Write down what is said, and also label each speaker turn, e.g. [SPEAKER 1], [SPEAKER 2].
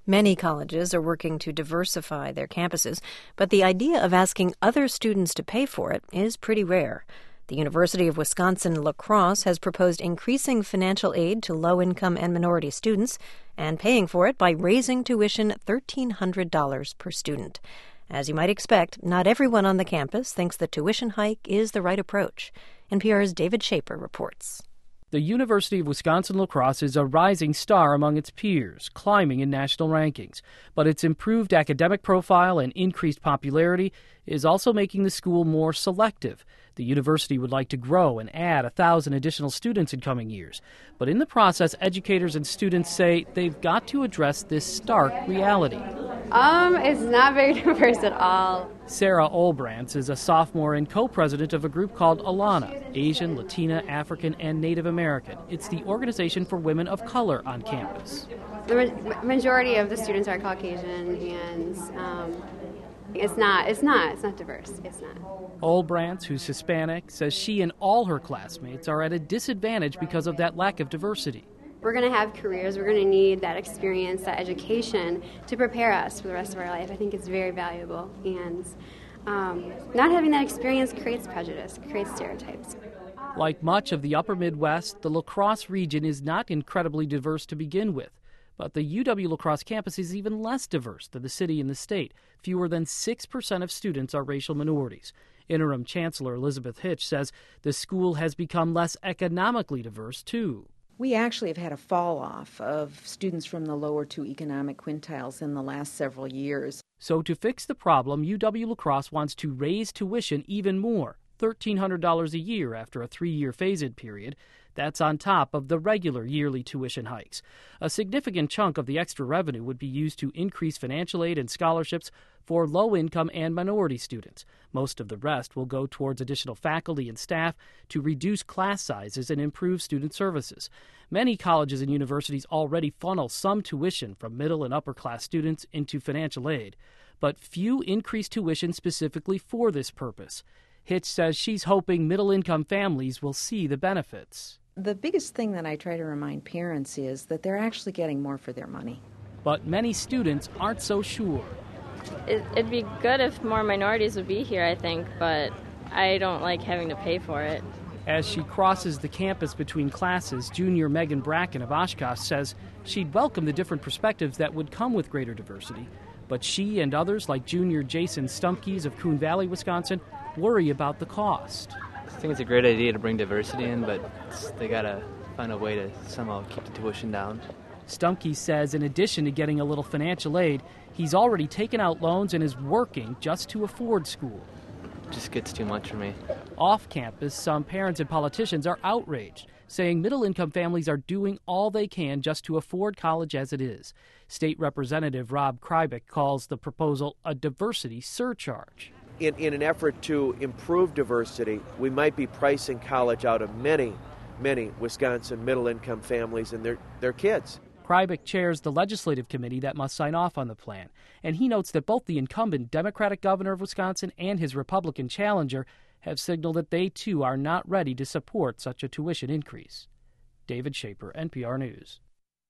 [SPEAKER 1] Many colleges are working to diversify their campuses, but the idea of asking other students to pay for it is pretty rare. The University of Wisconsin-La Crosse has proposed increasing financial aid to low-income and minority students and paying for it by raising tuition $1,300 per student. As you might expect, not everyone on the campus thinks the tuition hike is the right approach. NPR's David Shaper reports.
[SPEAKER 2] The University of Wisconsin-La Crosse is a rising star among its peers, climbing in national rankings. But its improved academic profile and increased popularity is also making the school more selective. The university would like to grow and add 1,000 additional students in coming years. But in the process, educators and students say they've got to address this stark reality.
[SPEAKER 3] It's not very diverse at all.
[SPEAKER 2] Sarah Olbrantz is a sophomore and co-president of a group called ALANA, Asian, Latina, African, and Native American. It's the organization for women of color on campus.
[SPEAKER 3] The majority of the students are Caucasian, and it's not diverse. It's not.
[SPEAKER 2] Olbrantz, who's Hispanic, says she and all her classmates are at a disadvantage because of that lack of diversity.
[SPEAKER 3] We're going to have careers. We're going to need that experience, that education to prepare us for the rest of our life. I think it's very valuable. And not having that experience creates prejudice, creates stereotypes.
[SPEAKER 2] Like much of the upper Midwest, the La Crosse region is not incredibly diverse to begin with. But the UW-La Crosse campus is even less diverse than the city and the state. Fewer than 6% of students are racial minorities. Interim Chancellor Elizabeth Hitch says the school has become less economically diverse, too.
[SPEAKER 4] We actually have had a fall-off of students from the lower two economic quintiles in the last several years.
[SPEAKER 2] So to fix the problem, UW-La Crosse wants to raise tuition even more, $1,300 a year after a 3-year phase-in period. That's on top of the regular yearly tuition hikes. A significant chunk of the extra revenue would be used to increase financial aid and scholarships for low-income and minority students. Most of the rest will go towards additional faculty and staff to reduce class sizes and improve student services. Many colleges and universities already funnel some tuition from middle and upper-class students into financial aid, but few increase tuition specifically for this purpose. Hitch says she's hoping middle-income families will see the benefits.
[SPEAKER 4] The biggest thing that I try to remind parents is that they're actually getting more for their money.
[SPEAKER 2] But many students aren't so sure.
[SPEAKER 5] It'd be good if more minorities would be here, I think, but I don't like having to pay for it.
[SPEAKER 2] As she crosses the campus between classes, junior Megan Bracken of Oshkosh says she'd welcome the different perspectives that would come with greater diversity. But she and others, like junior Jason Stumpkes of Coon Valley, Wisconsin, worry about the cost.
[SPEAKER 6] I think it's a great idea to bring diversity in, but they got to find a way to somehow keep the tuition down.
[SPEAKER 2] Stumpke says in addition to getting a little financial aid, he's already taken out loans and is working just to afford school.
[SPEAKER 6] It just gets too much for me.
[SPEAKER 2] Off campus, some parents and politicians are outraged, saying middle-income families are doing all they can just to afford college as it is. State Representative Rob Krybick calls the proposal a diversity surcharge.
[SPEAKER 7] In an effort to improve diversity, we might be pricing college out of many Wisconsin middle-income families and their kids.
[SPEAKER 2] Krybick chairs the legislative committee that must sign off on the plan, and he notes that both the incumbent Democratic governor of Wisconsin and his Republican challenger have signaled that they, too, are not ready to support such a tuition increase. David Shaper, NPR News.